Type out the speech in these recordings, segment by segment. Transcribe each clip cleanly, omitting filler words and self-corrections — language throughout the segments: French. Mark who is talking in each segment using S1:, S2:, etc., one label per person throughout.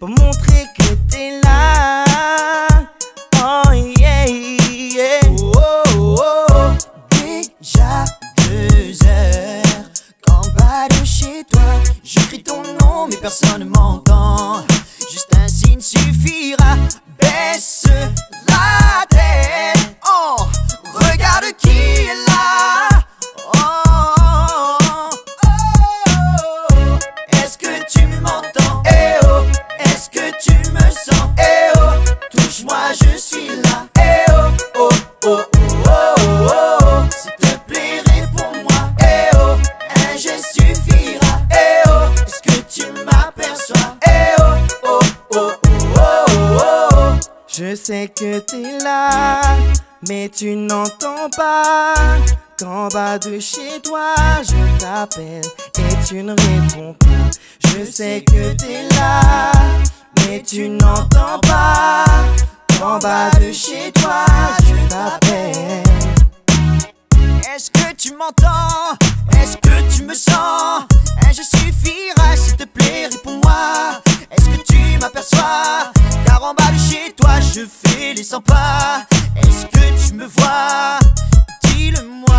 S1: pour montrer que t'es là. Oh yeah, yeah. Oh, oh, oh, oh. Déjà 2 heures qu'en bas de chez toi, je crie ton nom mais personne ne m'entend. Juste un signe suffira. Baisse la tête. Oh, regarde qui est là. Oh, oh, oh. Est-ce que tu m'entends? Eh oh, est-ce que tu me sens? Eh oh, touche-moi, je suis là. Eh oh, oh, oh, oh, oh, oh. S'il te plaît, réponds-moi. Eh oh, un geste suffira. Eh oh, est-ce que tu m'aperçois? Eh oh, oh, oh, oh, oh, oh. Je sais que t'es là, mais tu n'entends pas qu'en bas de chez toi, je t'appelle et tu ne réponds pas. Je sais que t'es là, mais tu n'entends pas qu'en bas de chez toi, je t'appelle. Est-ce que tu m'entends? Est-ce que tu me sens? Un geste suffira, s'il te plaît, réponds-moi. Est-ce que tu m'aperçois? Car en bas de chez toi, je fais les 100 pas. Est-ce que tu me vois? Dis-le-moi.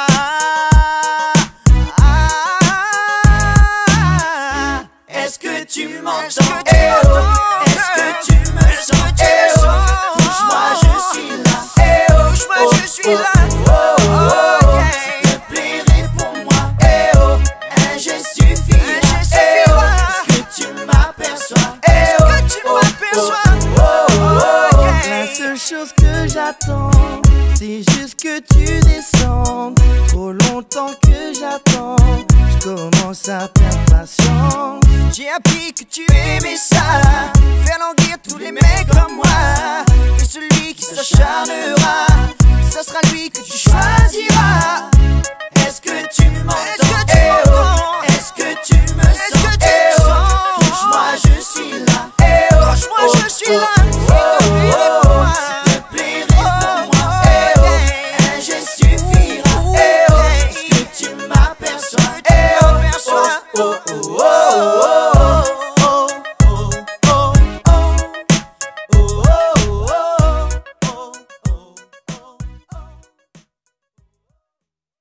S1: Est-ce que tu m'entends? Eh oh, est-ce que tu me sens? Eh oh, touche-moi, je suis là. Eh oh, touche-moi, je suis là. Oh, oh, oh, s'il te plaît, réponds-moi. Eh oh, un geste suffira. Eh oh, est-ce que tu m'aperçois? Eh oh, est-ce que tu m'aperçois? La seule chose que j'attends, c'est juste que tu descendes. Trop longtemps que j'attends, je commence à perdre patience. J'ai appris que tu aimais ça, faire languir tous les mecs comme moi. Et celui qui s'acharnera, ça sera lui que tu choisiras. Est-ce que tu m'entends? Eh oh, est-ce que tu me sens? Eh oh, touche-moi, je suis là. Eh oh, touche-moi, je suis là.